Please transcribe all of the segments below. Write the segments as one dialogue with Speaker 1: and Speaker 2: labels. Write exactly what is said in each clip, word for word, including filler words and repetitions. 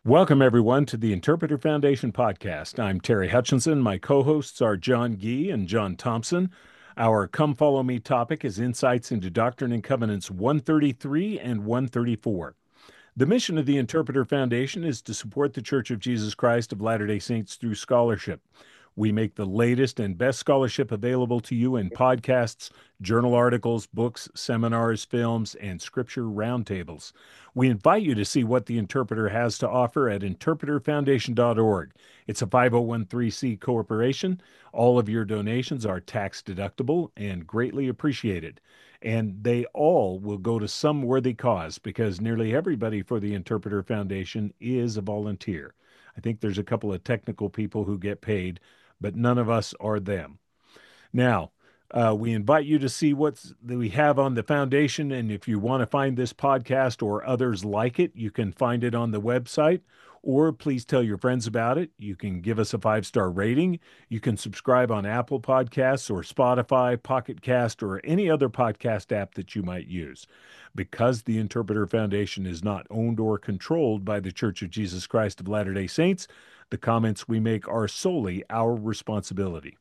Speaker 1: Welcome, everyone, to the Interpreter Foundation podcast. I'm Terry Hutchinson. My co hosts are John Gee and John Thompson. Our Come Follow Me topic is Insights into Doctrine and Covenants one thirty-three and one thirty-four. The mission of the Interpreter Foundation is to support the Church of Jesus Christ of Latter day Saints through scholarship. We make the latest and best scholarship available to you in podcasts, journal articles, books, seminars, films, and scripture roundtables. We invite you to see what the Interpreter has to offer at interpreter foundation dot org. It's a five oh one c corporation. All of your donations are tax deductible and greatly appreciated. And they all will go to some worthy cause because nearly everybody for the Interpreter Foundation is a volunteer. I think there's a couple of technical people who get paid, but none of us are them. Now, uh, we invite you to see what we have on the foundation. And if you want to find this podcast or others like it, you can find it on the website. Or please tell your friends about it. You can give us a five star rating. You can subscribe on Apple Podcasts or Spotify, Pocket Cast, or any other podcast app that you might use. Because the Interpreter Foundation is not owned or controlled by the Church of Jesus Christ of Latter day Saints, the comments we make are solely our responsibility.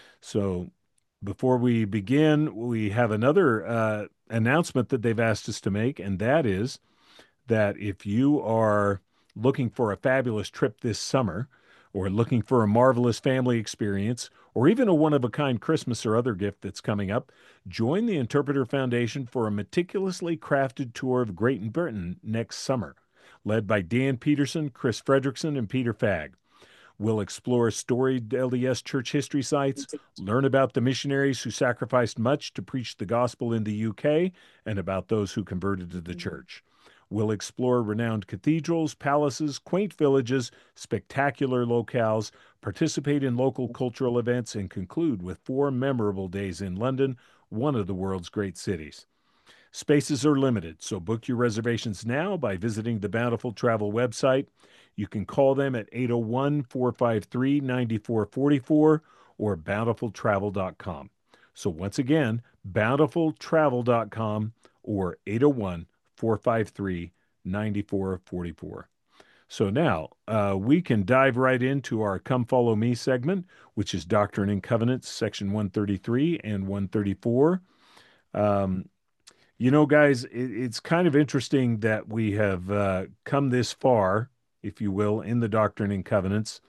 Speaker 1: So before we begin, we have another uh, announcement that they've asked us to make, and that is that if you are looking for a fabulous trip this summer, or looking for a marvelous family experience, or even a one of a kind Christmas or other gift that's coming up, join the Interpreter Foundation for a meticulously crafted tour of Great Britain next summer, led by Dan Peterson, Chris Fredrickson, and Peter Fagg. We'll explore storied L D S church history sites, learn about the missionaries who sacrificed much to preach the gospel in the U K, and about those who converted to the church. We'll explore renowned cathedrals, palaces, quaint villages, spectacular locales, participate in local cultural events, and conclude with four memorable days in London, one of the world's great cities. Spaces are limited, so book your reservations now by visiting the Bountiful Travel website. You can call them at eight oh one, four five three, nine four four four or bountiful travel dot com. So once again, bountiful travel dot com or eight oh one, four five three, nine four four four. So now uh, we can dive right into our Come Follow Me segment, which is Doctrine and Covenants, section one thirty-three and one thirty-four. Um, you know, guys, it, it's kind of interesting that we have uh, come this far, if you will, in the Doctrine and Covenants.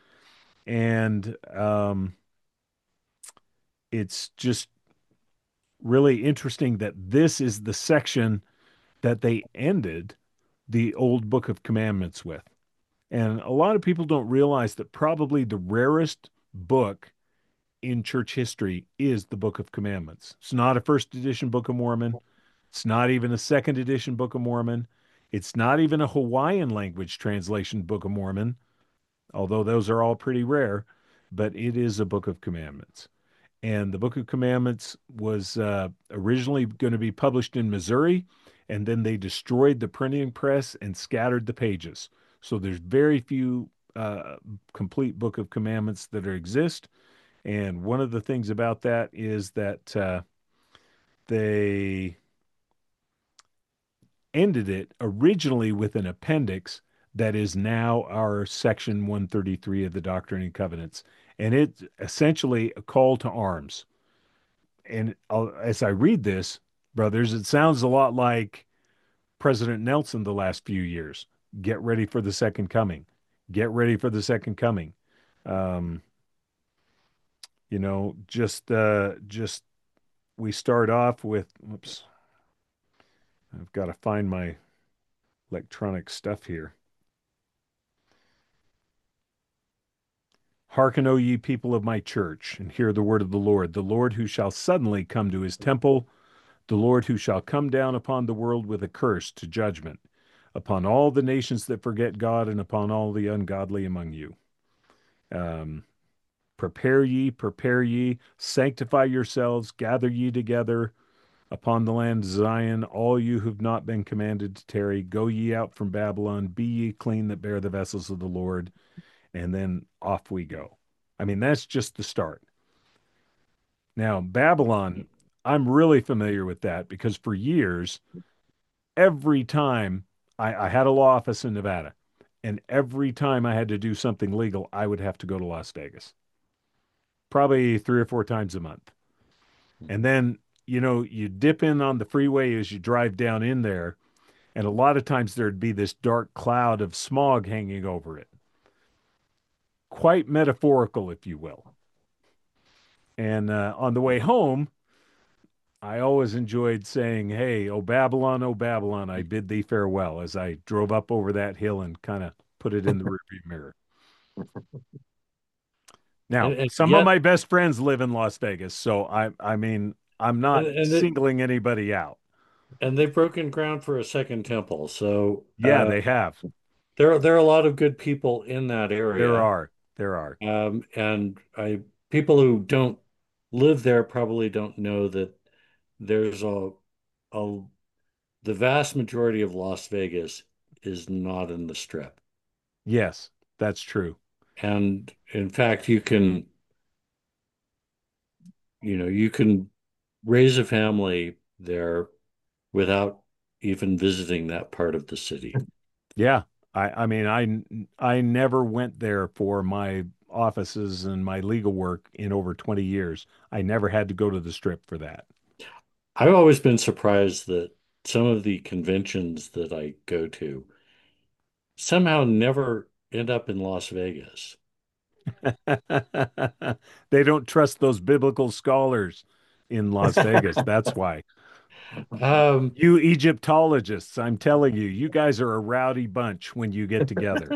Speaker 1: And um, it's just really interesting that this is the section that they ended the old Book of Commandments with. And a lot of people don't realize that probably the rarest book in church history is the Book of Commandments. It's not a first edition Book of Mormon. It's not even a second edition Book of Mormon. It's not even a Hawaiian language translation Book of Mormon, although those are all pretty rare, but it is a Book of Commandments. And the Book of Commandments was uh, originally going to be published in Missouri, and then they destroyed the printing press and scattered the pages. So there's very few uh, complete Book of Commandments that exist. And one of the things about that is that uh, they ended it originally with an appendix that is now our section one thirty-three of the Doctrine and Covenants. And it's essentially a call to arms. And I'll, as I read this, brothers, it sounds a lot like President Nelson the last few years. Get ready for the second coming. Get ready for the second coming. Um, you know, just uh, just we start off with, whoops, I've got to find my electronic stuff here. Hearken, O ye people of my church, and hear the word of the Lord, the Lord who shall suddenly come to his temple, the Lord who shall come down upon the world with a curse to judgment, upon all the nations that forget God, and upon all the ungodly among you. Um, prepare ye, prepare ye, sanctify yourselves, gather ye together upon the land of Zion, all you who've not been commanded to tarry, go ye out from Babylon, be ye clean that bear the vessels of the Lord, and then off we go. I mean, that's just the start. Now, Babylon, I'm really familiar with that because for years, every time I, I had a law office in Nevada, And every time I had to do something legal, I would have to go to Las Vegas, probably three or four times a month. And then, you know, you dip in on the freeway as you drive down in there, and a lot of times there'd be this dark cloud of smog hanging over it. Quite metaphorical, if you will. And uh, on the way home, I always enjoyed saying, "Hey, O Babylon, O Babylon, I bid thee farewell," as I drove up over that hill and kind of put it in the rearview mirror.
Speaker 2: And,
Speaker 1: Now,
Speaker 2: and
Speaker 1: some of
Speaker 2: yet,
Speaker 1: my best friends live in Las Vegas, so I I mean, I'm
Speaker 2: and
Speaker 1: not
Speaker 2: and it,
Speaker 1: singling anybody out.
Speaker 2: and they've broken ground for a second temple. So
Speaker 1: Yeah,
Speaker 2: uh,
Speaker 1: they have.
Speaker 2: there there are a lot of good people in that
Speaker 1: There
Speaker 2: area,
Speaker 1: are. There are.
Speaker 2: um, and I people who don't live there probably don't know that there's a a the vast majority of Las Vegas is not in the Strip,
Speaker 1: Yes, that's true.
Speaker 2: and in fact, you can you know you can raise a family there without even visiting that part of the city.
Speaker 1: Yeah. I I mean, I I never went there for my offices and my legal work in over twenty years. I never had to go to the strip for that.
Speaker 2: I've always been surprised that some of the conventions that I go to somehow never end up in Las Vegas.
Speaker 1: They don't trust those biblical scholars in Las Vegas. That's why.
Speaker 2: Um,
Speaker 1: You Egyptologists, I'm telling you, you guys are a rowdy bunch when you get together.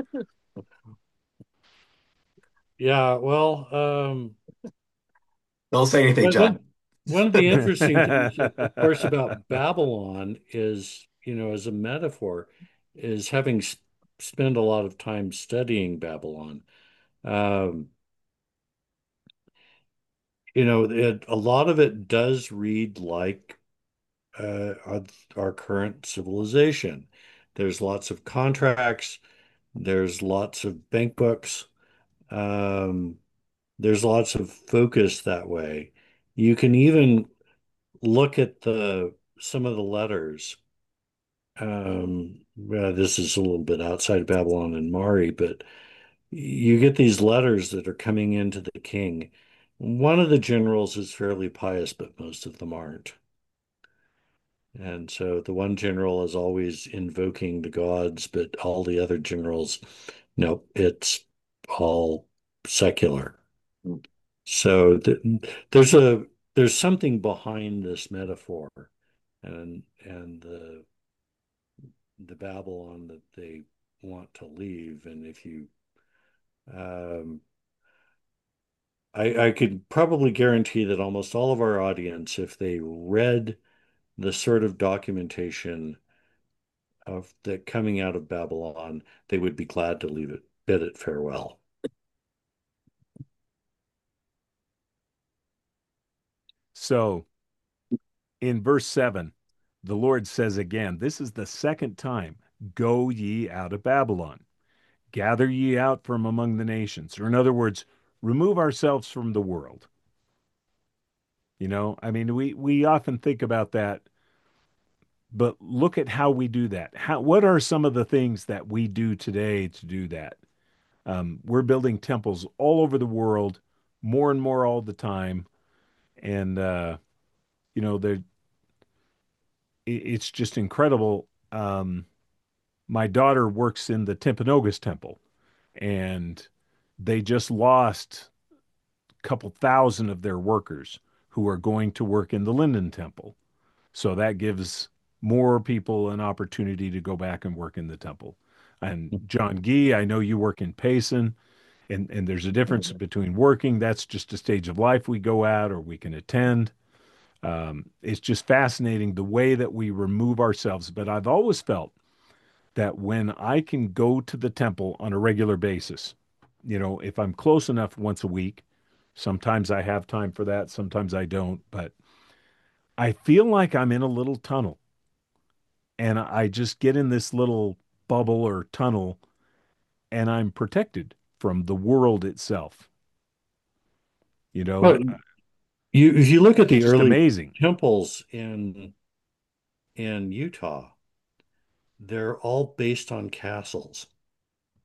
Speaker 2: yeah, well, um,
Speaker 3: Don't say anything,
Speaker 2: one,
Speaker 3: John.
Speaker 2: one one of the interesting things, of of course, about Babylon is, you know, as a metaphor, is having s spent a lot of time studying Babylon. Um, you know, it, a lot of it does read like uh, our, our current civilization. There's lots of contracts, there's lots of bank books, um, there's lots of focus that way. You can even look at the some of the letters. Um, well, this is a little bit outside Babylon and Mari, but you get these letters that are coming into the king. One of the generals is fairly pious, but most of them aren't. And so the one general is always invoking the gods, but all the other generals, no, it's all secular. So th there's a there's something behind this metaphor and and the the Babylon that they want to leave. And if you um, I, I could probably guarantee that almost all of our audience, if they read the sort of documentation of that coming out of Babylon, they would be glad to leave it, bid it farewell.
Speaker 1: So in verse seven, the Lord says again, this is the second time, go ye out of Babylon, gather ye out from among the nations. Or in other words, remove ourselves from the world. You know, I mean, we, we often think about that, but look at how we do that. How, what are some of the things that we do today to do that? Um, we're building temples all over the world, more and more all the time. And, uh, you know, they're, it, it's just incredible. Um, my daughter works in the Timpanogos Temple, and they just lost a couple thousand of their workers who are going to work in the Linden Temple. So that gives more people an opportunity to go back and work in the temple. And John Gee, I know you work in Payson, and, and there's a difference between working, that's just a stage of life we go at or we can attend. Um, it's just fascinating the way that we remove ourselves. But I've always felt that when I can go to the temple on a regular basis, you know, if I'm close enough once a week, sometimes I have time for that, sometimes I don't, but I feel like I'm in a little tunnel and I just get in this little bubble or tunnel and I'm protected from the world itself. You
Speaker 2: But
Speaker 1: know,
Speaker 2: you, if you look at
Speaker 1: it's
Speaker 2: the
Speaker 1: just
Speaker 2: early
Speaker 1: amazing.
Speaker 2: temples in in Utah, they're all based on castles.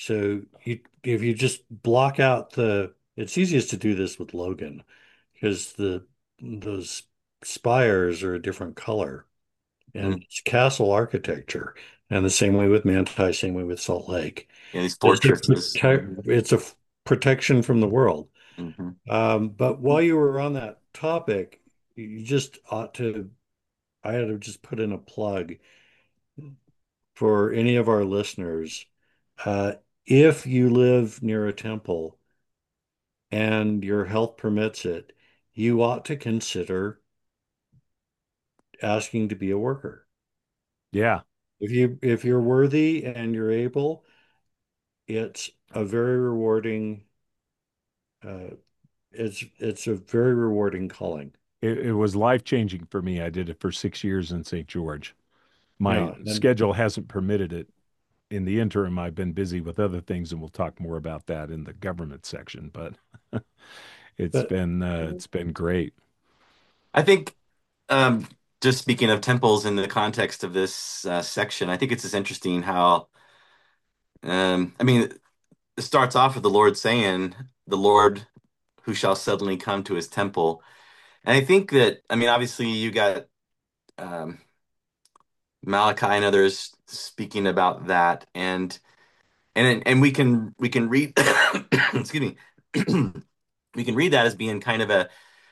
Speaker 2: So you, if you just block out the, it's easiest to do this with Logan because the those spires are a different color
Speaker 3: Mhm.
Speaker 2: and it's castle architecture. And the same way with Manti, same way with Salt Lake.
Speaker 3: Yeah, these
Speaker 2: It's a
Speaker 3: fortresses.
Speaker 2: protect, it's a f- protection from the world.
Speaker 3: Hmm.
Speaker 2: Um, but while you were on that topic, you just ought to, I had to just put in a plug for any of our listeners. Uh, if you live near a temple and your health permits it, you ought to consider asking to be a worker.
Speaker 1: Yeah.
Speaker 2: If you if you're worthy and you're able, it's a very rewarding uh, it's it's a very rewarding calling.
Speaker 1: It, it was life changing for me. I did it for six years in Saint George. My
Speaker 2: Yeah, and
Speaker 1: schedule hasn't permitted it. In the interim, I've been busy with other things, and we'll talk more about that in the government section. But it's
Speaker 2: but
Speaker 1: been uh, it's been great.
Speaker 3: I think, um, just speaking of temples in the context of this uh, section, I think it's just interesting how, um, I mean, it starts off with the Lord saying, "The Lord who shall suddenly come to his temple." And I think that, I mean, obviously you got um, Malachi and others speaking about that, and and and we can we can read, excuse me, we can read that as being kind of a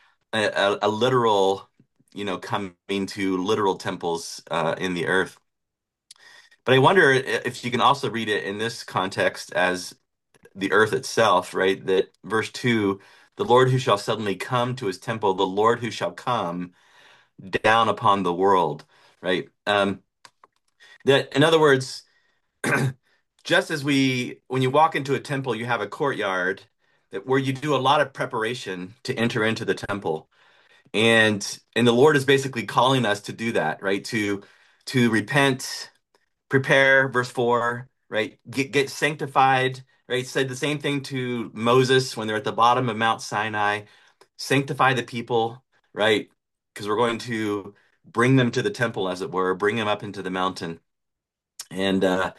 Speaker 3: a, a literal, you know, coming to literal temples uh, in the earth. But I wonder if you can also read it in this context as the earth itself, right? That verse two, the Lord who shall suddenly come to his temple, the Lord who shall come down upon the world, right? Um, that, in other words, just as we, when you walk into a temple, you have a courtyard that where you do a lot of preparation to enter into the temple. And and the Lord is basically calling us to do that, right? To to repent, prepare, verse four, right? Get get sanctified, right? Said the same thing to Moses when they're at the bottom of Mount Sinai. Sanctify the people, right? Because we're going to bring them to the temple, as it were, bring them up into the mountain. And uh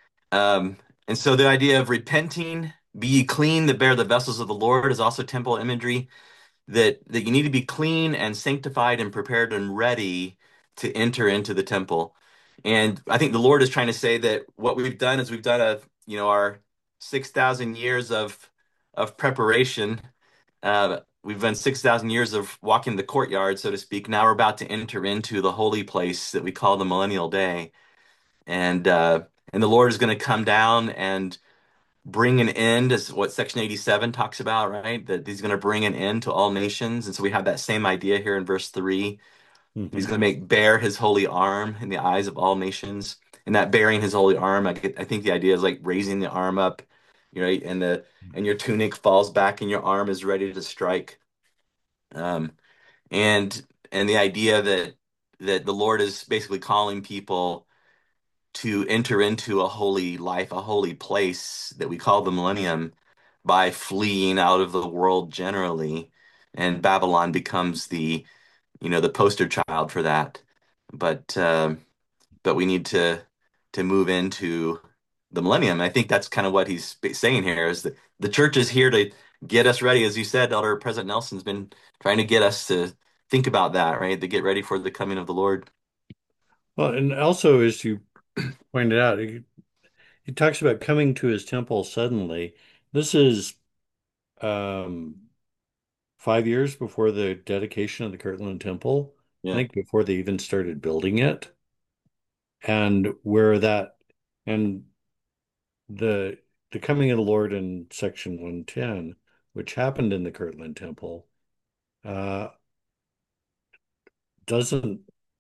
Speaker 3: um and so the idea of repenting, be ye clean that bear the vessels of the Lord is also temple imagery that that you need to be clean and sanctified and prepared and ready to enter into the temple. And I think the Lord is trying to say that what we've done is we've done a, you know, our six thousand years of of preparation. Uh, we've done six thousand years of walking the courtyard, so to speak. Now we're about to enter into the holy place that we call the millennial day. And uh, and the Lord is going to come down and bring an end is what Section eighty-seven talks about, right? That he's going to bring an end to all nations. And so we have that same idea here in verse three. He's
Speaker 2: mhm.
Speaker 3: going to make bare his holy arm in the eyes of all nations. And that bearing his holy arm, I, get, I think the idea is like raising the arm up, you know, and the and your tunic falls back and your arm is ready to strike. Um, and and the idea that that the Lord is basically calling people to enter into a holy life, a holy place that we call the millennium by fleeing out of the world generally. And Babylon becomes the, you know, the poster child for that. But um, but we need to to move into the millennium. And I think that's kind of what he's saying here is that the church is here to get us ready. As you said, Elder President Nelson's been trying to get us to think about that, right? To get ready for the coming of the Lord.
Speaker 2: Well, and also as you pointed out, he, he talks about coming to his temple suddenly. This is um, five years before the dedication of the Kirtland Temple. I
Speaker 3: Yeah.
Speaker 2: think before they even started building it, and where that and the the coming of the Lord in section one ten, which happened in the Kirtland Temple, uh, doesn't.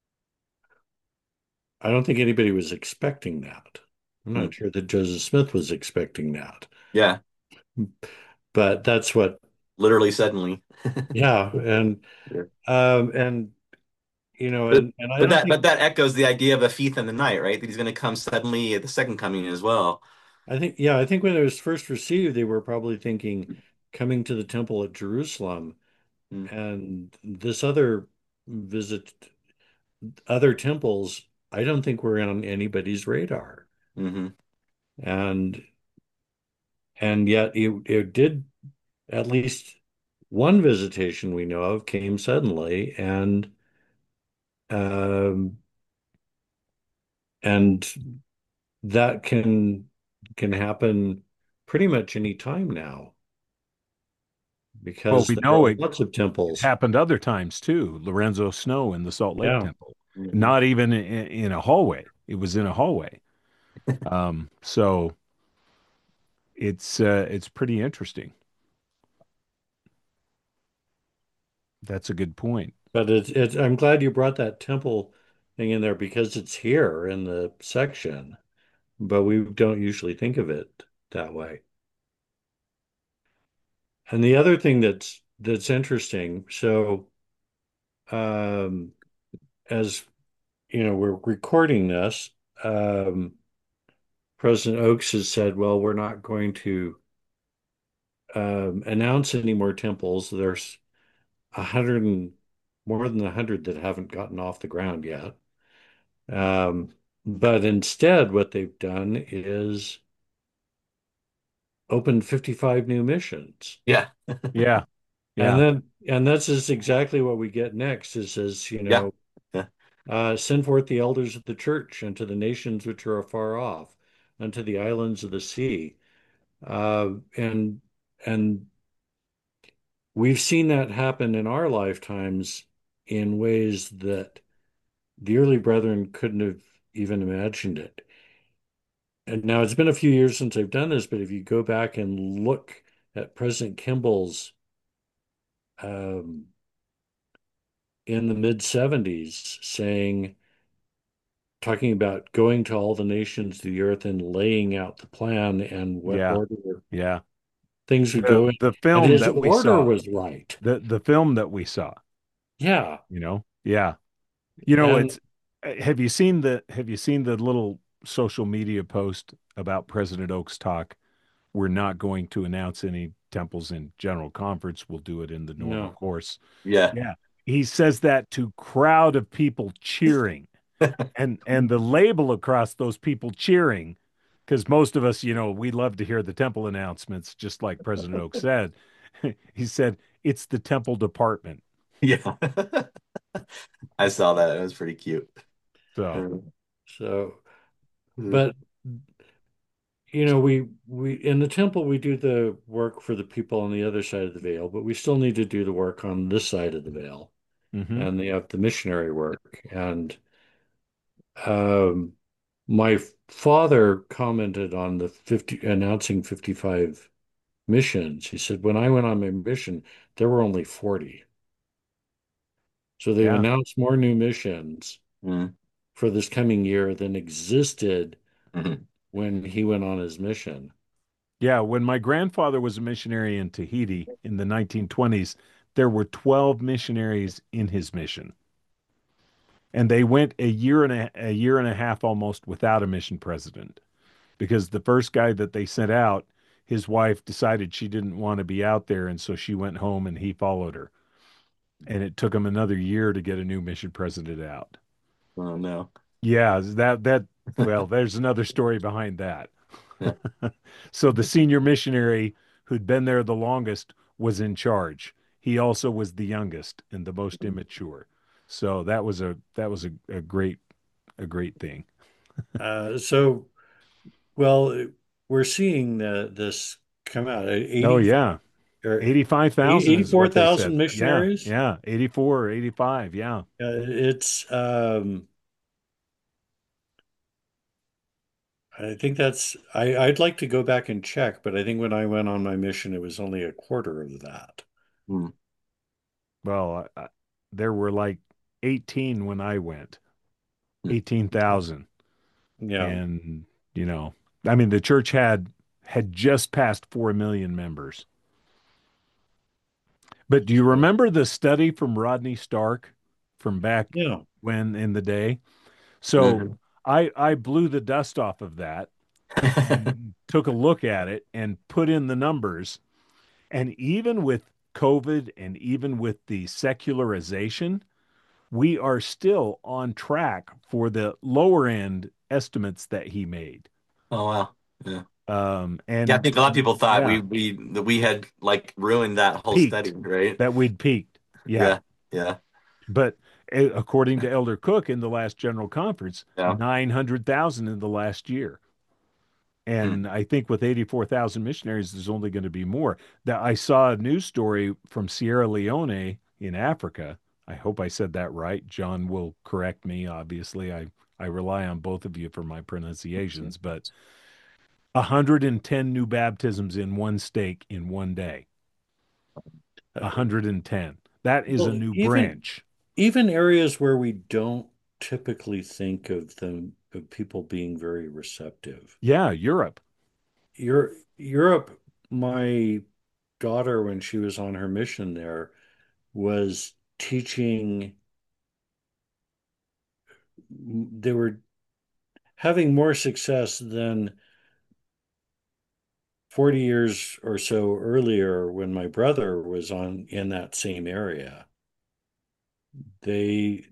Speaker 2: I don't think anybody was expecting that. I'm
Speaker 3: Hmm.
Speaker 2: not sure that Joseph Smith was expecting that,
Speaker 3: Yeah.
Speaker 2: but that's what.
Speaker 3: Literally suddenly.
Speaker 2: Yeah, and
Speaker 3: Yeah.
Speaker 2: um, and you know,
Speaker 3: But
Speaker 2: and and I
Speaker 3: but
Speaker 2: don't
Speaker 3: that
Speaker 2: think
Speaker 3: but that echoes the idea of a thief in the night, right? That he's going to come suddenly at the second coming as well.
Speaker 2: I think yeah, I think when it was first received, they were probably thinking coming to the temple at Jerusalem,
Speaker 3: Mm-hmm.
Speaker 2: and this other visit, other temples, I don't think were on anybody's radar.
Speaker 3: Mm-hmm.
Speaker 2: And and yet it, it did at least one visitation we know of came suddenly, and um, and that can can happen pretty much any time now
Speaker 1: Well,
Speaker 2: because
Speaker 1: we
Speaker 2: there
Speaker 1: know
Speaker 2: are
Speaker 1: it,
Speaker 2: lots of
Speaker 1: it
Speaker 2: temples.
Speaker 1: happened other times too. Lorenzo Snow in the Salt Lake
Speaker 2: Yeah.
Speaker 1: Temple,
Speaker 3: Mhm.
Speaker 1: not even in, in a hallway. It was in a hallway. Um, so it's uh, it's pretty interesting. That's a good point.
Speaker 2: But it's it's I'm glad you brought that temple thing in there because it's here in the section, but we don't usually think of it that way. And the other thing that's that's interesting, so um as you know, we're recording this, um President Oaks has said, well, we're not going to um announce any more temples. There's a hundred and more than a hundred that haven't gotten off the ground yet. Um, but instead, what they've done is opened fifty-five new missions.
Speaker 3: Yeah.
Speaker 1: Yeah,
Speaker 2: And
Speaker 1: yeah,
Speaker 2: then, and that's just exactly what we get next is, is, you
Speaker 3: Yeah.
Speaker 2: know,
Speaker 3: Yeah.
Speaker 2: uh, send forth the elders of the church unto the nations which are afar off, unto the islands of the sea. Uh, and, and we've seen that happen in our lifetimes in ways that the early brethren couldn't have even imagined it. And now it's been a few years since I've done this, but if you go back and look at President Kimball's um, in the mid seventies saying, talking about going to all the nations of the earth and laying out the plan and what
Speaker 1: yeah,
Speaker 2: order
Speaker 1: yeah.
Speaker 2: things would
Speaker 1: The
Speaker 2: go in.
Speaker 1: the
Speaker 2: And
Speaker 1: film
Speaker 2: his
Speaker 1: that we
Speaker 2: order
Speaker 1: saw,
Speaker 2: was right.
Speaker 1: the the film that we saw,
Speaker 2: Yeah.
Speaker 1: you know, yeah. You know,
Speaker 2: And
Speaker 1: it's uh, have you seen the have you seen the little social media post about President Oaks talk? We're not going to announce any temples in general conference. We'll do it in the normal
Speaker 2: no,
Speaker 1: course.
Speaker 3: Yeah.
Speaker 1: Yeah. He says that to crowd of people cheering and and the label across those people cheering, because most of us, you know, we love to hear the temple announcements, just like President Oak said. He said it's the temple department.
Speaker 3: Yeah. I saw that. It was pretty cute.
Speaker 1: So,
Speaker 3: Um,
Speaker 2: so,
Speaker 3: mm,
Speaker 2: but you know, we we in the temple we do the work for the people on the other side of the veil, but we still need to do the work on this side of the veil,
Speaker 1: hmm
Speaker 2: and they have the missionary work. And um, my father commented on the fifty announcing fifty-five missions. He said, when I went on my mission, there were only forty. So they've
Speaker 1: yeah,
Speaker 2: announced more new missions
Speaker 3: mm,
Speaker 2: for this coming year than existed
Speaker 3: mhm.
Speaker 2: when he went on his mission.
Speaker 1: yeah. When my grandfather was a missionary in Tahiti in the nineteen twenties, there were twelve missionaries in his mission. And they went a year and a, a year and a half almost without a mission president, because the first guy that they sent out, his wife decided she didn't want to be out there, and so she went home and he followed her. And it took him another year to get a new mission president out.
Speaker 3: Oh no.
Speaker 1: Yeah, that that well, there's another story behind that.
Speaker 3: Yeah.
Speaker 1: So the senior missionary who'd been there the longest was in charge. He also was the youngest and the most immature. So that was a that was a, a great a great thing.
Speaker 2: Uh, so, well, we're seeing the, this come out.
Speaker 1: Oh
Speaker 2: eighty
Speaker 1: yeah.
Speaker 2: or
Speaker 1: eighty-five thousand is what they
Speaker 2: eighty-four thousand
Speaker 1: said. Yeah,
Speaker 2: missionaries.
Speaker 1: yeah, eighty-four or eighty-five, yeah.
Speaker 2: Uh, it's um, I think that's I, I'd like to go back and check, but I think when I went on my mission, it was only a quarter of that.
Speaker 3: Mm,
Speaker 1: Well, I, I, there were like eighteen when I went,
Speaker 3: mm.
Speaker 1: eighteen thousand.
Speaker 2: Yeah.
Speaker 1: And, you know, I mean the church had had just passed four million members. But do you
Speaker 2: So,
Speaker 1: remember the study from Rodney Stark from back
Speaker 2: yeah.
Speaker 1: when in the day? So
Speaker 3: Mhm.
Speaker 1: I I blew the dust off of that and took a look at it and put in the numbers. And even with COVID and even with the secularization, we are still on track for the lower end estimates that he made.
Speaker 3: Oh wow. Yeah.
Speaker 1: Um,
Speaker 3: Yeah, I
Speaker 1: and
Speaker 3: think a lot of people thought we
Speaker 1: yeah,
Speaker 3: we that we had like ruined that whole study,
Speaker 1: peaked,
Speaker 3: right?
Speaker 1: that we'd peaked. Yeah.
Speaker 3: Yeah, yeah,
Speaker 1: But eh, according to Elder Cook in the last General Conference,
Speaker 3: yeah.
Speaker 1: nine hundred thousand in the last year.
Speaker 3: Hmm.
Speaker 1: And I think with eighty-four thousand missionaries, there's only going to be more. That I saw a news story from Sierra Leone in Africa. I hope I said that right. John will correct me, obviously. I, I rely on both of you for my pronunciations, but one hundred ten new baptisms in one stake in one day.
Speaker 2: Uh,
Speaker 1: one hundred ten. That is a
Speaker 2: well,
Speaker 1: new
Speaker 2: even
Speaker 1: branch.
Speaker 2: even areas where we don't typically think of them of people being very receptive.
Speaker 1: Yeah, Europe.
Speaker 2: Europe, Europe, my daughter, when she was on her mission there, was teaching, they were having more success than forty years or so earlier when my brother was on in that same area. They,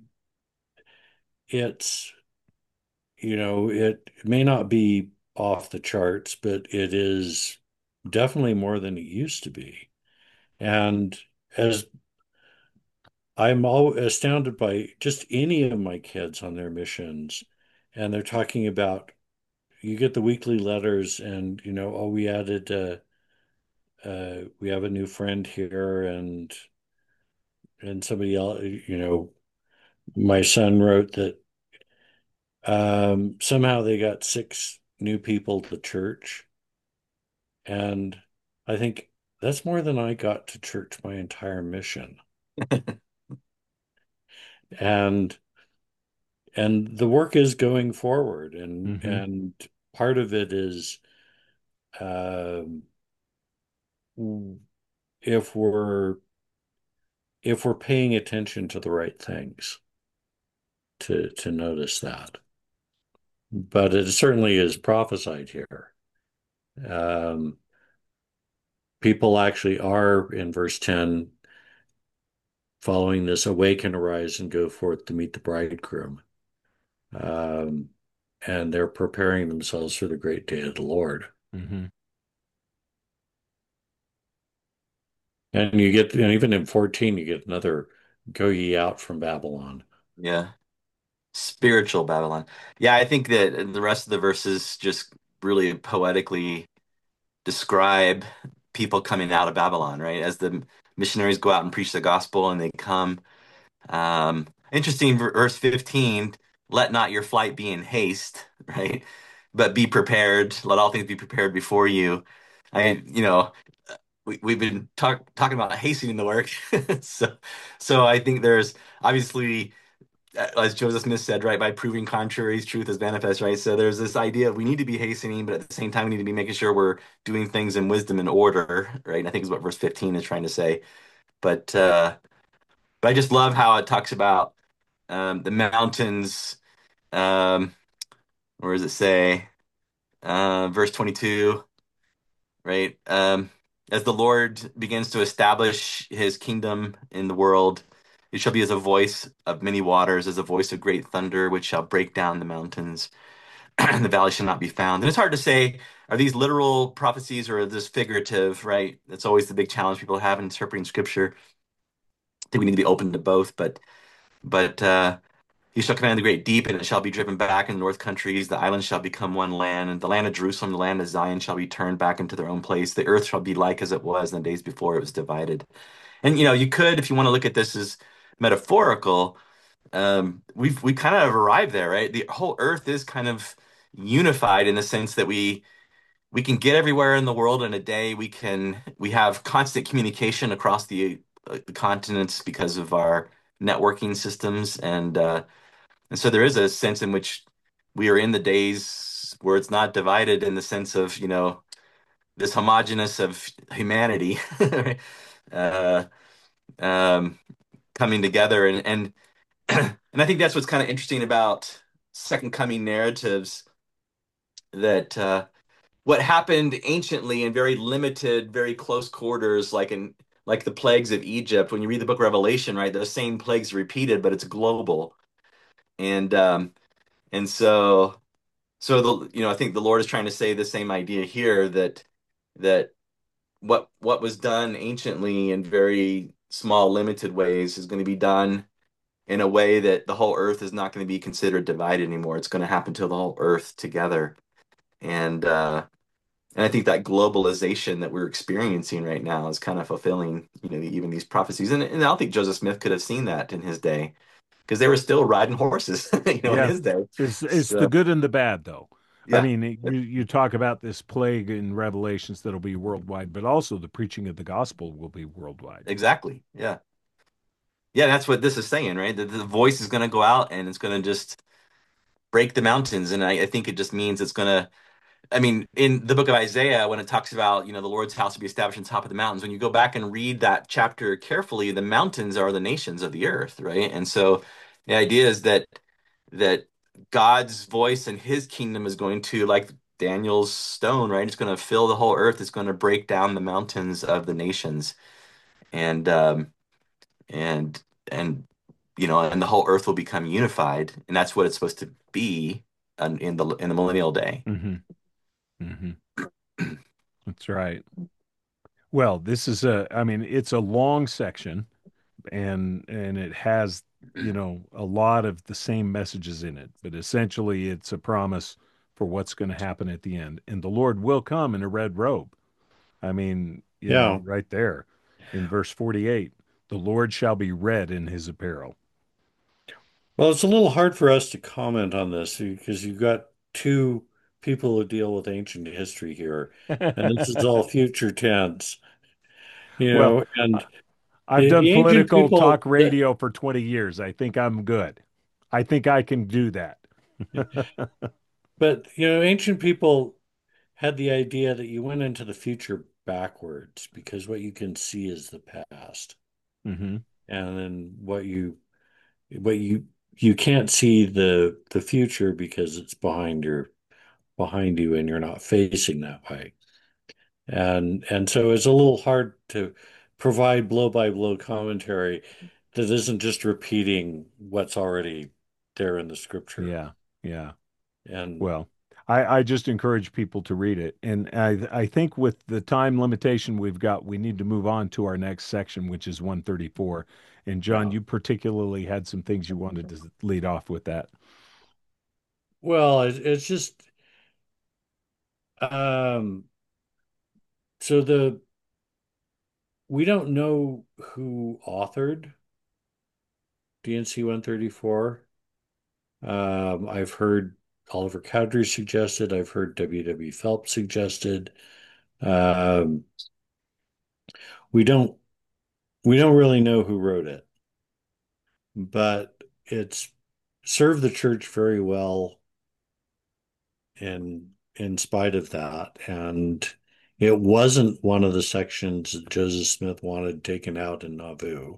Speaker 2: it's, you know, it may not be off the charts, but it is definitely more than it used to be. And as I'm all astounded by just any of my kids on their missions, and they're talking about you get the weekly letters, and you know, oh, we added, uh, uh, we have a new friend here, and and somebody else, you know, my son wrote that um, somehow they got six new people to church, and I think that's more than I got to church my entire mission, and and the work is going forward, and
Speaker 1: Hmm.
Speaker 2: and part of it is um, if we're if we're paying attention to the right things to to notice that. But it certainly is prophesied here. Um, people actually are in verse ten following this awaken, arise, and go forth to meet the bridegroom. Um, and they're preparing themselves for the great day of the Lord.
Speaker 1: Hmm.
Speaker 2: And you get, and even in fourteen, you get another go ye out from Babylon.
Speaker 3: Yeah. Spiritual Babylon. Yeah, I think that the rest of the verses just really poetically describe people coming out of Babylon, right? As the missionaries go out and preach the gospel and they come. Um, interesting, verse fifteen, let not your flight be in haste, right? But be prepared. Let all things be prepared before you. I, you know, we, we've been talk, talking about hastening the work. So, so I think there's obviously, uh, as Joseph Smith said, right, by proving contraries, truth is manifest, right? So there's this idea of we need to be hastening, but at the same time, we need to be making sure we're doing things in wisdom and order, right? And I think is what verse fifteen is trying to say. But uh, but I just love how it talks about um, the mountains. Um, where does it say? Uh, verse twenty-two, right? Um, as the Lord begins to establish his kingdom in the world, it shall be as a voice of many waters, as a voice of great thunder, which shall break down the mountains, and the valley shall not be found. And it's hard to say, are these literal prophecies or are this figurative, right? That's always the big challenge people have in interpreting scripture. I think we need to be open to both, but but uh he shall command the great deep, and it shall be driven back in the north countries. The islands shall become one land, and the land of Jerusalem, the land of Zion, shall be turned back into their own place. The earth shall be like as it was in the days before it was divided. And you know, you could, if you want to look at this as metaphorical, um, we've we kind of arrived there, right? The whole earth is kind of unified in the sense that we we can get everywhere in the world in a day. We can we have constant communication across the uh, the continents because of our networking systems and uh, and so there is a sense in which we are in the days where it's not divided in the sense of, you know, this homogeneous of humanity uh, um, coming together. And, and, and I think that's what's kind of interesting about second coming narratives that uh, what happened anciently in very limited, very close quarters, like in like the plagues of Egypt, when you read the book of Revelation, right, those same plagues repeated, but it's global. And um, and so So the you know I think the Lord is trying to say the same idea here that that what what was done anciently in very small limited ways is going to be done in a way that the whole earth is not going to be considered divided anymore. It's going to happen to the whole earth together. And uh and I think that globalization that we're experiencing right now is kind of fulfilling, you know, even these prophecies. And, and I don't think Joseph Smith could have seen that in his day because they were still riding horses, you know, in
Speaker 1: Yeah.
Speaker 3: his day.
Speaker 1: It's it's the
Speaker 3: So
Speaker 1: good and the bad though. I
Speaker 3: yeah,
Speaker 1: mean, it- you you talk about this plague in Revelations that'll be worldwide, but also the preaching of the gospel will be worldwide.
Speaker 3: exactly. Yeah. Yeah, that's what this is saying, right? The, the voice is going to go out and it's going to just break the mountains. And I, I think it just means it's going to, I mean, in the book of Isaiah, when it talks about, you know, the Lord's house will be established on top of the mountains, when you go back and read that chapter carefully, the mountains are the nations of the earth, right? And so the idea is that that God's voice and his kingdom is going to, like Daniel's stone, right? It's going to fill the whole earth. It's going to break down the mountains of the nations. And um and and you know, and the whole earth will become unified, and that's what it's supposed to be in, in the in the millennial day.
Speaker 1: Hmm. Hmm. That's right. Well, this is a, I mean, it's a long section and and it has, you know, a lot of the same messages in it, but essentially it's a promise for what's going to happen at the end. And the Lord will come in a red robe. I mean, you know,
Speaker 2: Yeah.
Speaker 1: right there in verse forty-eight, the Lord shall be red in his apparel.
Speaker 2: Well, it's a little hard for us to comment on this because you've got two people who deal with ancient history here, and this is all future tense, you
Speaker 1: Well,
Speaker 2: know, and
Speaker 1: I've
Speaker 2: the,
Speaker 1: done
Speaker 2: the ancient
Speaker 1: political talk
Speaker 2: people that,
Speaker 1: radio for twenty years. I think I'm good. I think I can do that.
Speaker 2: but you know, ancient people had the idea that you went into the future backwards because what you can see is the past,
Speaker 1: Hmm.
Speaker 2: and then what you what you you can't see the the future because it's behind your behind you and you're not facing that way. And and so it's a little hard to provide blow by blow commentary that isn't just repeating what's already there in the scripture.
Speaker 1: Yeah, yeah.
Speaker 2: And
Speaker 1: Well, I, I just encourage people to read it. And I, I think with the time limitation we've got, we need to move on to our next section, which is one thirty-four. And John,
Speaker 2: yeah,
Speaker 1: you particularly had some things you wanted to lead off with that.
Speaker 2: well, it, it's just um, so the we don't know who authored D and C one thirty-four. Um, I've heard Oliver Cowdery suggested. I've heard W W. Phelps suggested. Um, we don't we don't really know who wrote it, but it's served the church very well in in spite of that. And it wasn't one of the sections that Joseph Smith wanted taken out in Nauvoo,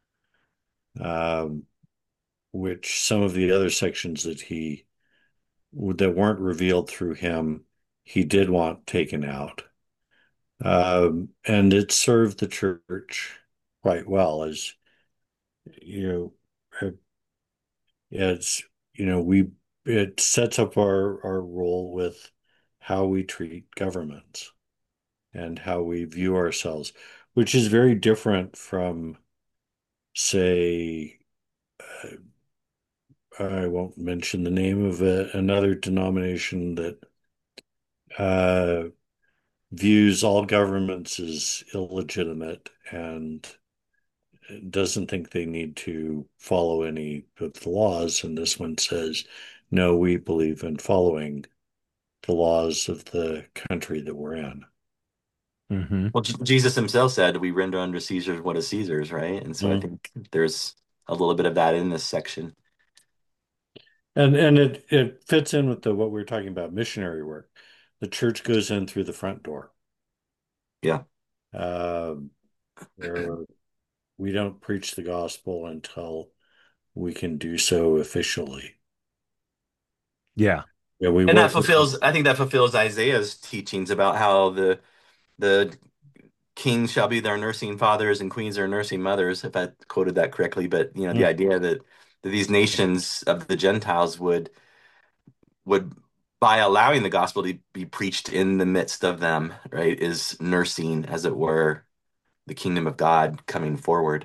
Speaker 2: um, which some of the other sections that he that weren't revealed through him, he did want taken out. Um, and it served the church quite well as you know it's you know we it sets up our our role with how we treat governments and how we view ourselves, which is very different from, say, uh, I won't mention the name of it, another denomination that uh, views all governments as illegitimate and doesn't think they need to follow any of the laws. And this one says, no, we believe in following the laws of the country that we're in.
Speaker 1: Hmm.
Speaker 3: Well, J Jesus himself said, "We render unto Caesar what is Caesar's," right? And so I
Speaker 2: Mm.
Speaker 3: think there's a little bit of that in this section.
Speaker 2: And and it it fits in with the what we were talking about, missionary work. The church goes in through the front door.
Speaker 3: Yeah.
Speaker 2: Um, where we don't preach the gospel until we can do so officially.
Speaker 1: Yeah.
Speaker 2: Yeah, we
Speaker 3: And that
Speaker 2: work with.
Speaker 3: fulfills, I think that fulfills Isaiah's teachings about how the the kings shall be their nursing fathers and queens their nursing mothers, if I quoted that correctly. But you know, the
Speaker 2: Mm.
Speaker 3: idea that, that these nations of the Gentiles would would by allowing the gospel to be preached in the midst of them, right, is nursing, as it were, the kingdom of God coming forward.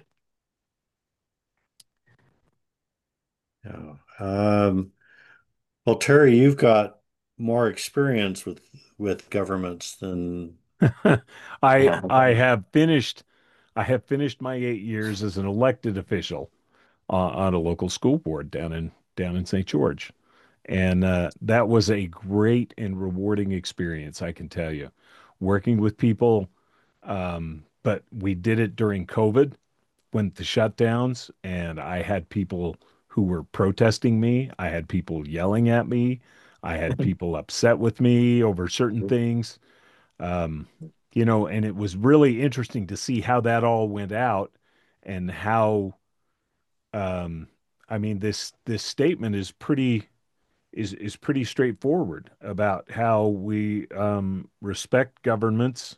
Speaker 2: Yeah. Um, well, Terry, you've got more experience with with governments than
Speaker 1: I
Speaker 3: Yeah.
Speaker 1: I have finished I have finished my eight years as an elected official uh, on a local school board down in down in Saint George. And uh, that was a great and rewarding experience, I can tell you, working with people. Um, but we did it during COVID when the shutdowns, and I had people who were protesting me. I had people yelling at me. I had people upset with me over certain things. Um, you know, and it was really interesting to see how that all went out and how, um, I mean, this this statement is pretty is is pretty straightforward about how we um, respect governments.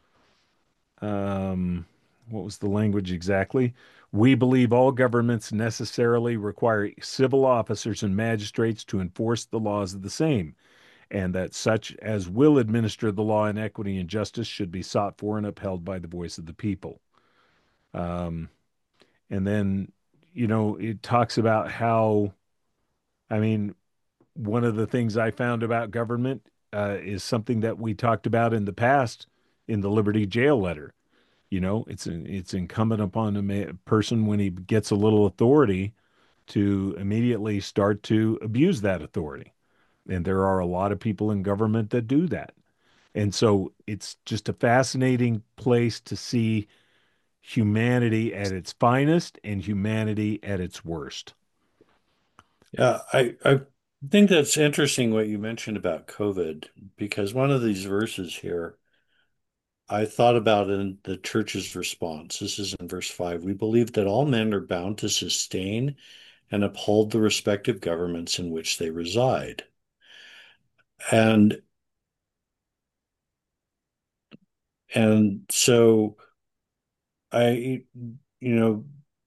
Speaker 1: Um, what was the language exactly? We believe all governments necessarily require civil officers and magistrates to enforce the laws of the same, and that such as will administer the law in equity and justice should be sought for and upheld by the voice of the people. Um, and then, you know, it talks about how, I mean, one of the things I found about government uh, is something that we talked about in the past in the Liberty Jail letter. You know, it's it's incumbent upon a ma- person when he gets a little authority to immediately start to abuse that authority. And there are a lot of people in government that do that. And so it's just a fascinating place to see humanity at its finest and humanity at its worst.
Speaker 2: Yeah, I, I think that's interesting what you mentioned about COVID, because one of these verses here I thought about in the church's response. This is in verse five. We believe that all men are bound to sustain and uphold the respective governments in which they reside. And and so I, you know,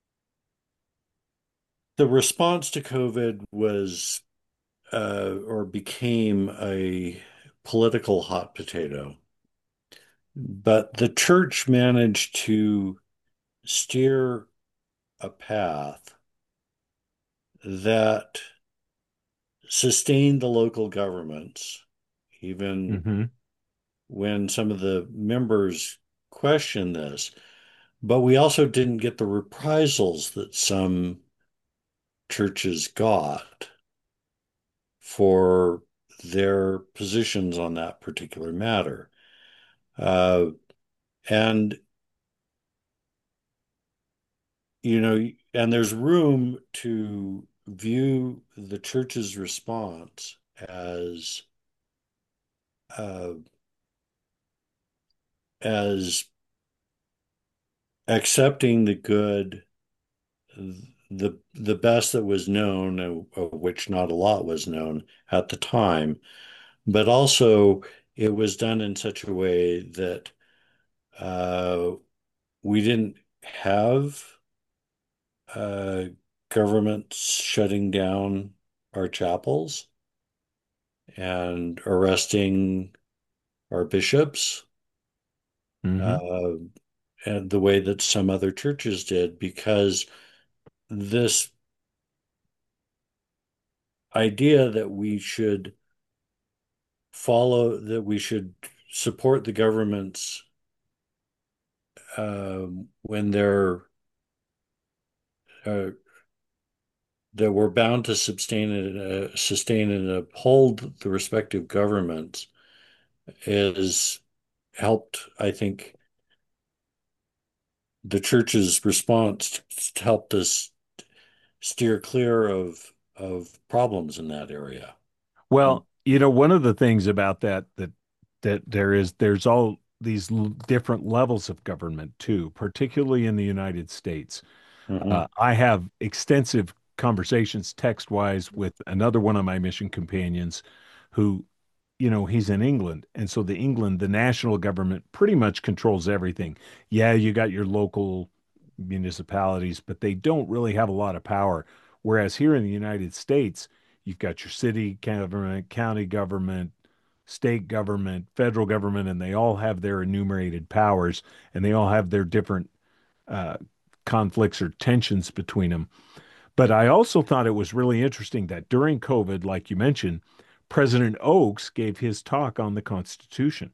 Speaker 2: the response to COVID was uh, or became a political hot potato. But the church managed to steer a path that sustained the local governments, even
Speaker 1: Hmm.
Speaker 2: when some of the members questioned this. But we also didn't get the reprisals that some churches got for their positions on that particular matter. Uh, and you know, and there's room to view the church's response as uh, as accepting the good, the the best that was known, of, of which not a lot was known at the time, but also it was done in such a way that uh, we didn't have uh, governments shutting down our chapels and arresting our bishops,
Speaker 1: Hmm.
Speaker 2: uh, and the way that some other churches did, because this idea that we should follow, that we should support the governments um, when they're uh, that we're bound to sustain and uh, sustain and uphold the respective governments is helped, I think, the church's response helped us steer clear of of problems in that area.
Speaker 1: Well, you know, one of the things about that that that there is there's all these l- different levels of government too, particularly in the United States.
Speaker 2: Hmm.
Speaker 1: Uh, I have extensive conversations text wise with another one of my mission companions who, you know, he's in England. And so the England, the national government pretty much controls everything. Yeah, you got your local municipalities, but they don't really have a lot of power. Whereas here in the United States, You've got your city government, county government, state government, federal government, and they all have their enumerated powers and they all have their different uh, conflicts or tensions between them. But I also thought it was really interesting that during COVID, like you mentioned, President Oaks gave his talk on the Constitution.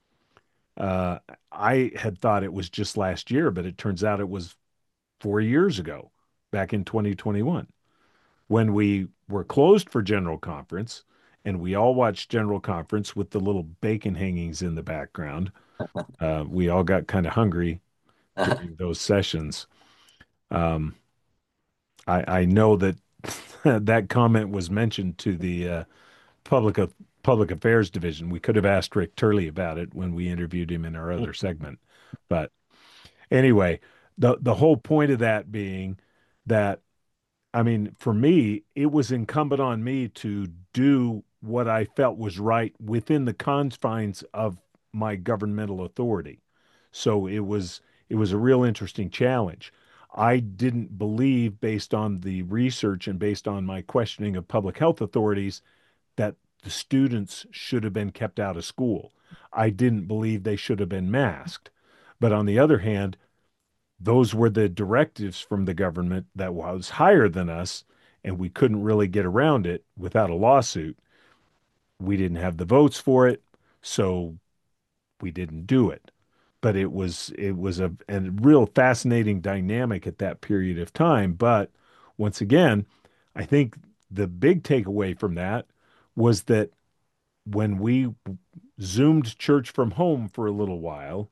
Speaker 1: Uh, I had thought it was just last year, but it turns out it was four years ago, back in twenty twenty-one, when we were closed for General Conference and we all watched General Conference with the little bacon hangings in the background. Uh, we all got kind of hungry during those sessions. Um, I, I know that that comment was mentioned to the uh, public of public affairs division. We could have asked Rick Turley about it when we interviewed him in our other segment. But anyway, the the whole point of that being that I mean, for me, it was incumbent on me to do what I felt was right within the confines of my governmental authority. So it was it was a real interesting challenge. I didn't believe, based on the research and based on my questioning of public health authorities, that the students should have been kept out of school. I didn't believe they should have been masked. But on the other hand, those were the directives from the government that was higher than us, and we couldn't really get around it without a lawsuit. We didn't have the votes for it, so we didn't do it. But it was it was a, a real fascinating dynamic at that period of time. But once again, I think the big takeaway from that was that when we zoomed church from home for a little while,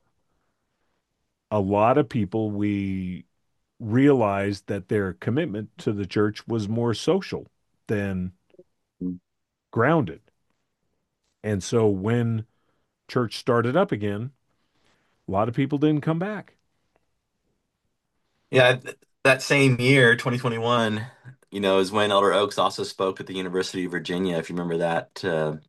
Speaker 1: a lot of people we realized that their commitment to the church was more social than grounded. And so when church started up again, a lot of people didn't come back.
Speaker 3: Yeah, th- that same year, twenty twenty-one, you know, is when Elder Oaks also spoke at the University of Virginia, if you remember that uh,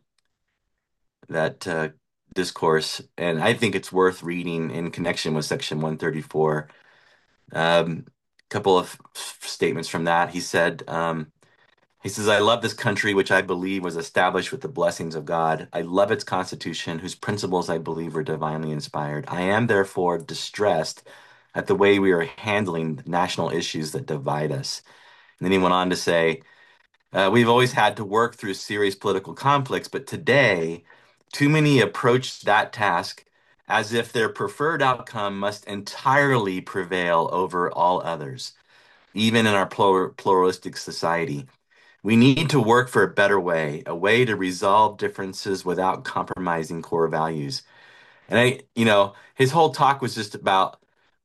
Speaker 3: that uh, discourse. And I think it's worth reading in connection with Section one thirty-four. Um, a couple of statements from that. He said, um, he says, I love this country, which I believe was established with the blessings of God. I love its constitution, whose principles I believe were divinely inspired. I am therefore distressed at the way we are handling national issues that divide us. And then he went on to say, uh, we've always had to work through serious political conflicts, but today, too many approach that task as if their preferred outcome must entirely prevail over all others, even in our plur- pluralistic society. We need to work for a better way, a way to resolve differences without compromising core values. And I, you know, his whole talk was just about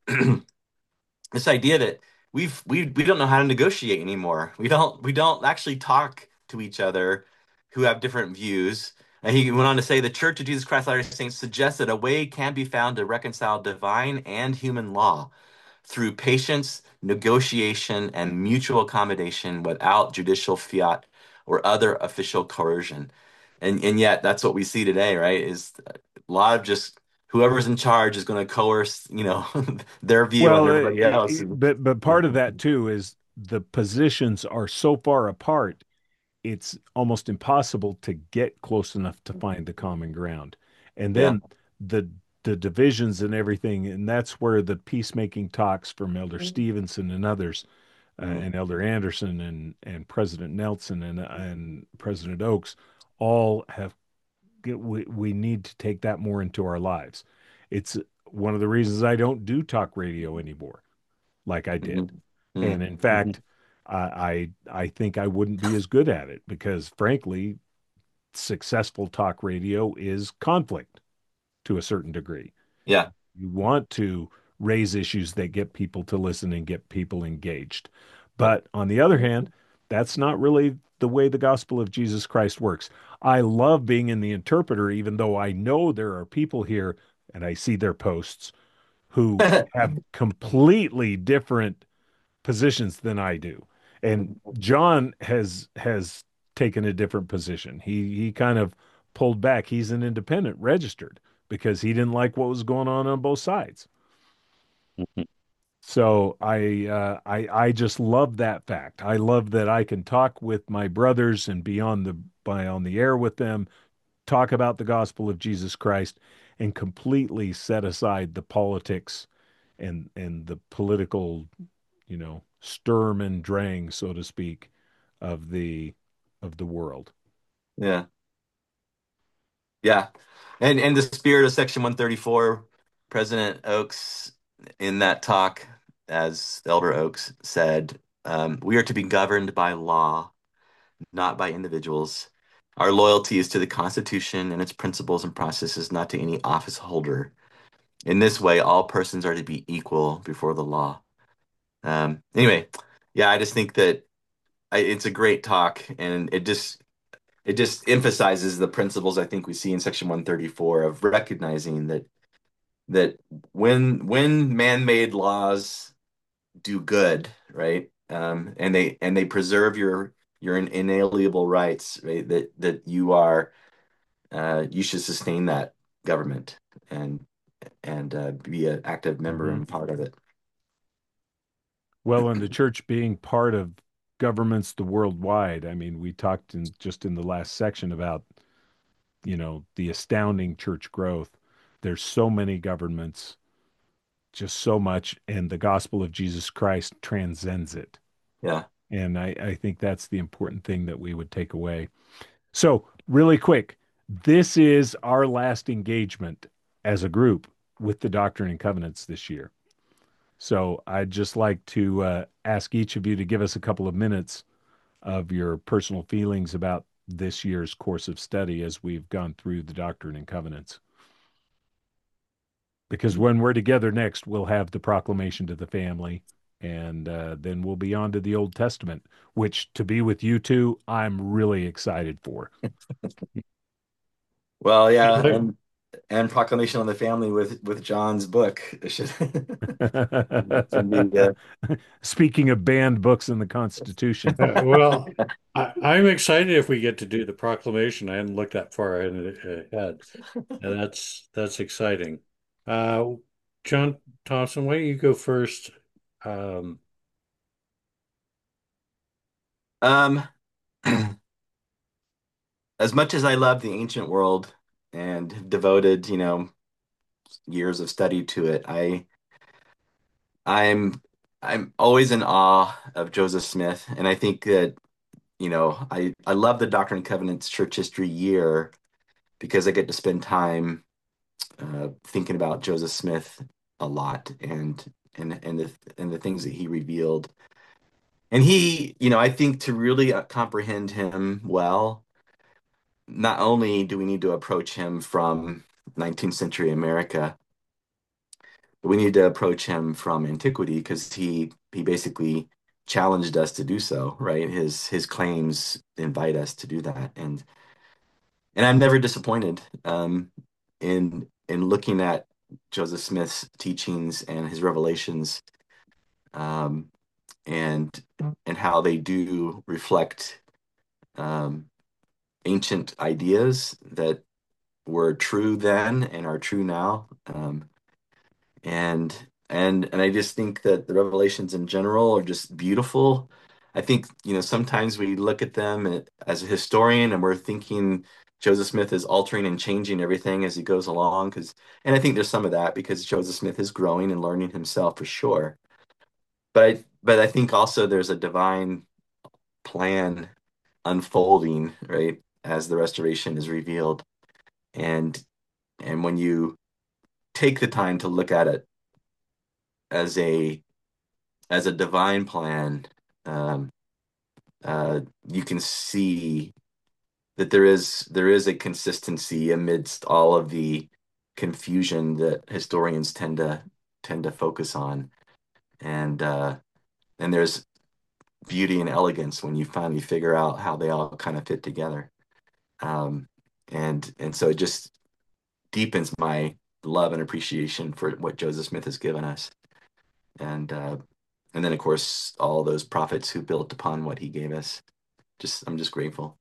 Speaker 3: this idea that we've we we don't know how to negotiate anymore. We don't we don't actually talk to each other who have different views. And he went on to say the Church of Jesus Christ of Latter-day Saints suggests that a way can be found to reconcile divine and human law through patience, negotiation, and mutual accommodation without judicial fiat or other official coercion. And and yet that's what we see today, right? Is a lot of just whoever's in charge is going to coerce, you know, their view on
Speaker 1: Well,
Speaker 3: everybody
Speaker 1: it,
Speaker 3: else.
Speaker 1: it, but but part of that too is the positions are so far apart, it's almost impossible to get close enough to find the common ground. And
Speaker 3: Yeah.
Speaker 1: then the the divisions and everything, and that's where the peacemaking talks from Elder Stevenson and others, uh,
Speaker 3: Mhm.
Speaker 1: and Elder Anderson and and President Nelson and and President Oaks all have we, we need to take that more into our lives. It's one of the reasons I don't do talk radio anymore like I did.
Speaker 3: Mhm.
Speaker 1: And
Speaker 3: Mhm.
Speaker 1: in fact, I, I I think I wouldn't be as good at it because frankly, successful talk radio is conflict to a certain degree.
Speaker 3: Yeah.
Speaker 1: You want to raise issues that get people to listen and get people engaged.
Speaker 3: Yep.
Speaker 1: But on the other hand, that's not really the way the gospel of Jesus Christ works. I love being in the interpreter, even though I know there are people here and I see their posts who have completely different positions than I do. And John has has taken a different position. He he kind of pulled back. He's an independent registered because he didn't like what was going on on both sides. So I uh, I I just love that fact. I love that I can talk with my brothers and be on the by on the air with them, talk about the gospel of Jesus Christ, and completely set aside the politics and and the political, you know, Sturm and Drang, so to speak, of the of the world.
Speaker 3: Yeah. Yeah. And and the spirit of Section one thirty-four, President Oaks in that talk, as Elder Oaks said, um, we are to be governed by law, not by individuals. Our loyalty is to the Constitution and its principles and processes, not to any office holder. In this way, all persons are to be equal before the law. Um, anyway, yeah, I just think that I, it's a great talk, and it just it just emphasizes the principles I think we see in Section one thirty-four of recognizing that that when when man-made laws do good, right, um, and they and they preserve your your inalienable rights, right, that that you are uh, you should sustain that government and and uh, be an active member
Speaker 1: Hmm.
Speaker 3: and part of it.
Speaker 1: Well, and the church being part of governments the worldwide. I mean, we talked in just in the last section about, you know, the astounding church growth. There's so many governments, just so much, and the gospel of Jesus Christ transcends it.
Speaker 3: Yeah.
Speaker 1: And I, I think that's the important thing that we would take away. So, really quick, this is our last engagement as a group with the Doctrine and Covenants this year. So, I'd just like to uh, ask each of you to give us a couple of minutes of your personal feelings about this year's course of study as we've gone through the Doctrine and Covenants. Because when we're together next, we'll have the proclamation to the family, and uh, then we'll be on to the Old Testament, which to be with you two, I'm really excited for.
Speaker 3: Well, yeah,
Speaker 2: I,
Speaker 3: and and Proclamation on the Family with with John's book. It should that can be uh,
Speaker 1: Speaking of banned books in the Constitution.
Speaker 2: Uh, well, I, I'm excited if we get to do the proclamation. I hadn't looked that far ahead, ahead. And that's that's exciting. Uh, John Thompson, why don't you go first? Um,
Speaker 3: um as much as I love the ancient world and have devoted, you know, years of study to it, I I'm I'm always in awe of Joseph Smith, and I think that, you know, I I love the Doctrine and Covenants Church History Year because I get to spend time uh, thinking about Joseph Smith a lot and and and the and the things that he revealed. And he, you know, I think to really uh, comprehend him well, not only do we need to approach him from nineteenth century America, but we need to approach him from antiquity because he he basically challenged us to do so, right? His his claims invite us to do that, and and I'm never disappointed um, in in looking at Joseph Smith's teachings and his revelations, um, and and how they do reflect um, ancient ideas that were true then and are true now. Um, and and and I just think that the revelations in general are just beautiful. I think, you know, sometimes we look at them as a historian and we're thinking Joseph Smith is altering and changing everything as he goes along, because and I think there's some of that because Joseph Smith is growing and learning himself for sure. But I but I think also there's a divine plan unfolding, right, as the restoration is revealed. And and when you take the time to look at it as a as a divine plan, um, uh, you can see that there is there is a consistency amidst all of the confusion that historians tend to tend to focus on, and uh, and there's beauty and elegance when you finally figure out how they all kind of fit together, um, and and so it just deepens my love and appreciation for what Joseph Smith has given us, and uh, and then of course all those prophets who built upon what he gave us. Just I'm just grateful.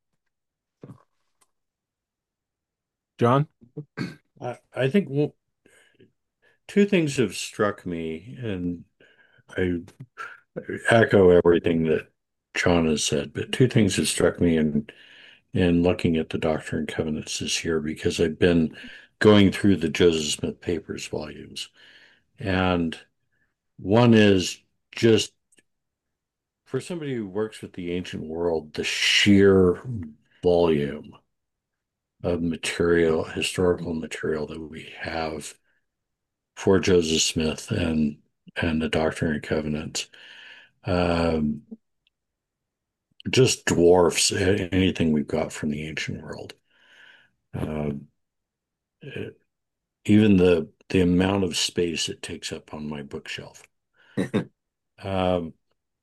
Speaker 1: John?
Speaker 2: I, I think well, two things have struck me, and I echo everything that John has said, but two things that struck me in in looking at the Doctrine and Covenants this year, because I've been going through the Joseph Smith Papers volumes, and one is just for somebody who works with the ancient world, the sheer volume of material, historical material that we have for Joseph Smith and and the Doctrine and Covenants. Um, just dwarfs anything we've got from the ancient world. Um, it- Even the the amount of space it takes up on my bookshelf. Um,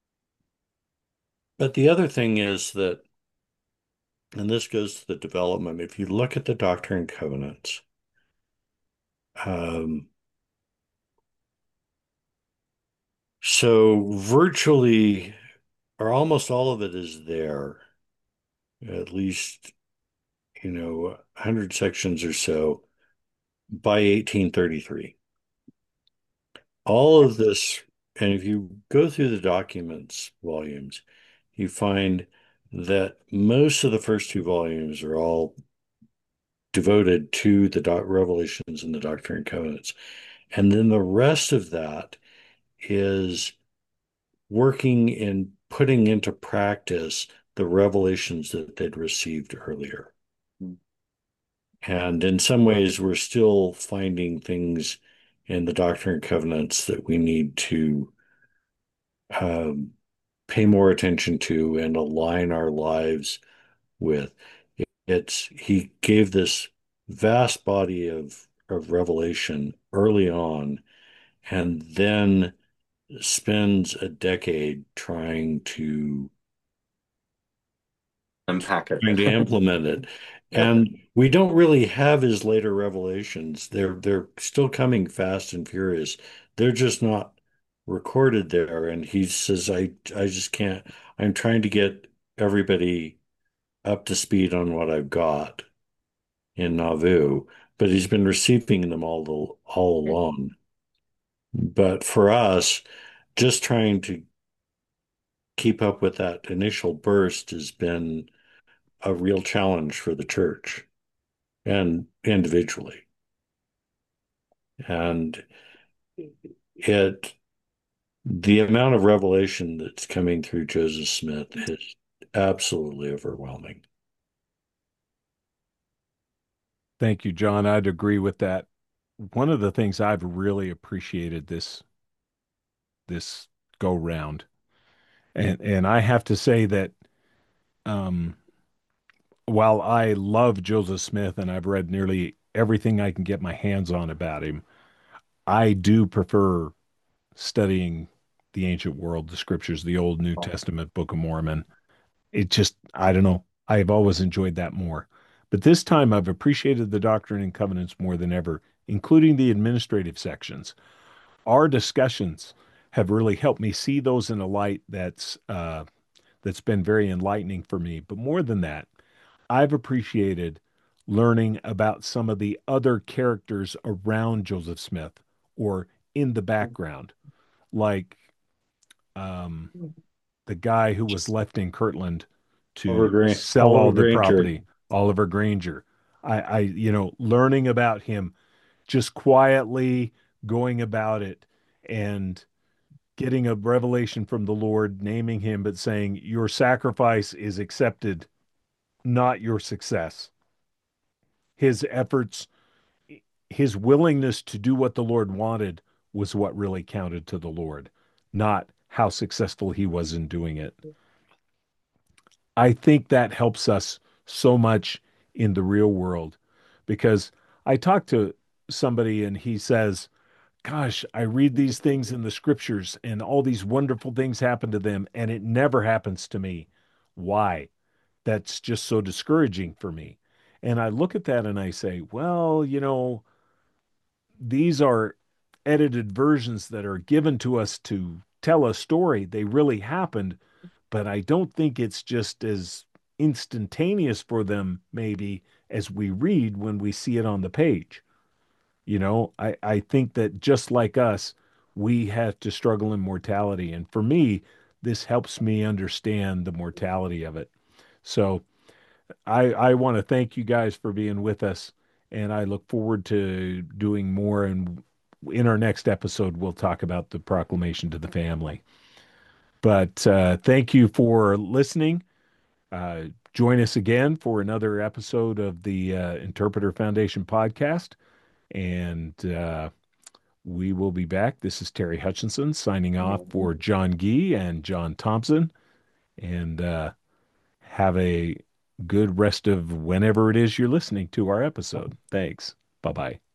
Speaker 2: but the other thing is that, and this goes to the development, if you look at the Doctrine and Covenants, um, so virtually or almost all of it is there, at least, you know, one hundred sections or so by eighteen thirty-three. All of this, and if you go through the documents volumes, you find that most of the first two volumes are all devoted to the doc revelations and the Doctrine and Covenants. And then the rest of that is working and putting into practice the revelations that they'd received earlier. And in some ways, we're still finding things in the Doctrine and Covenants that we need to um, pay more attention to and align our lives with. It's he gave this vast body of of revelation early on, and then spends a decade trying to
Speaker 3: Unpack it.
Speaker 2: trying to implement it.
Speaker 3: Yep.
Speaker 2: And we don't really have his later revelations. They're they're still coming fast and furious. They're just not recorded there. And he says, I I just can't. I'm trying to get everybody up to speed on what I've got in Nauvoo, but he's been receiving them all the, all along. But for us, just trying to keep up with that initial burst has been a real challenge for the church and individually. And it, the amount of revelation that's coming through Joseph Smith is absolutely overwhelming.
Speaker 1: Thank you, John. I'd agree with that. One of the things I've really appreciated this this go round, and and I have to say that um, while I love Joseph Smith and I've read nearly everything I can get my hands on about him, I do prefer studying the ancient world, the scriptures, the Old New Testament, Book of Mormon. It just, I don't know. I've always enjoyed that more. But this time I've appreciated the Doctrine and Covenants more than ever, including the administrative sections. Our discussions have really helped me see those in a light that's uh, that's been very enlightening for me. But more than that, I've appreciated learning about some of the other characters around Joseph Smith or in the background, like um, the guy who was left in Kirtland
Speaker 2: Oliver
Speaker 1: to
Speaker 2: Gra-
Speaker 1: sell
Speaker 2: Oliver
Speaker 1: all the
Speaker 2: Granger.
Speaker 1: property, Oliver Granger. I, I, you know, learning about him just quietly going about it and getting a revelation from the Lord, naming him, but saying, Your sacrifice is accepted, not your success. His efforts, his willingness to do what the Lord wanted was what really counted to the Lord, not how successful he was in doing it. I think that helps us so much in the real world because I talked to somebody and he says, Gosh, I read these things in the scriptures and all these wonderful things happen to them, and it never happens to me. Why? That's just so discouraging for me. And I look at that and I say, Well, you know, these are edited versions that are given to us to tell a story. They really happened, but I don't think it's just as instantaneous for them, maybe, as we read when we see it on the page. You know, I, I think that just like us, we have to struggle in mortality. And for me, this helps me understand the mortality of it. So I I want to thank you guys for being with us, and I look forward to doing more. And in our next episode, we'll talk about the proclamation to the family. But uh, thank you for listening. Uh, join us again for another episode of the uh, Interpreter Foundation podcast, and uh, we will be back. This is Terry Hutchinson signing off for John Gee and John Thompson, and uh, have a good rest of whenever it is you're listening to our episode. Thanks. Bye bye.